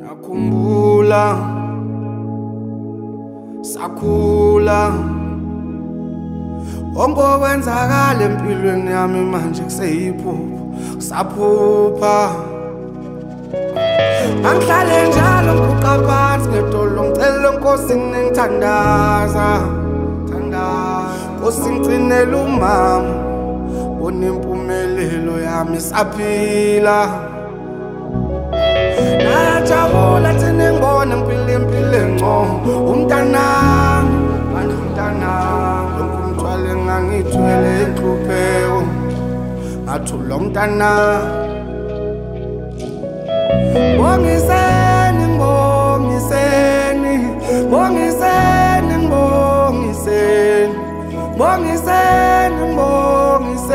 Nakhumbula sakhula onke okwenzakala empilweni yami manje kuseyiphupho saphupha angihlale njalo ngibuka phansi ngedolo ngicela enkosini ngithandaza Nkosi ngigcinela umama bona impumelelo yami saphila najabula thina ngibona ngipila impilo engcono umntanami lonke umthwalo engangithwele inhlupheko ngathula umntanami Bongiseni, bongiseni, bongiseni, bongiseni, bongiseni,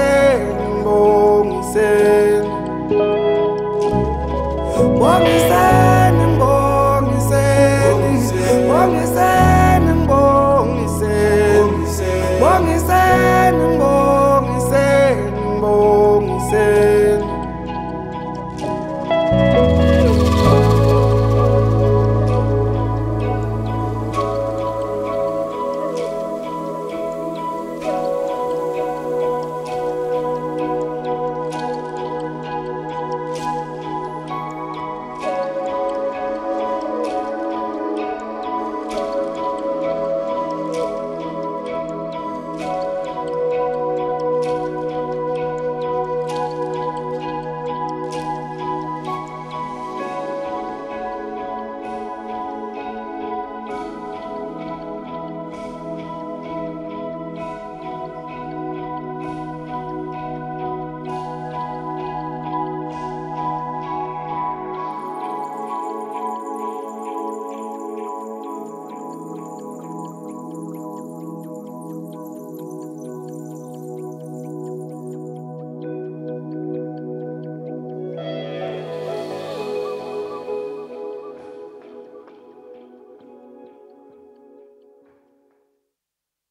bongiseni, bongiseni, bongiseni.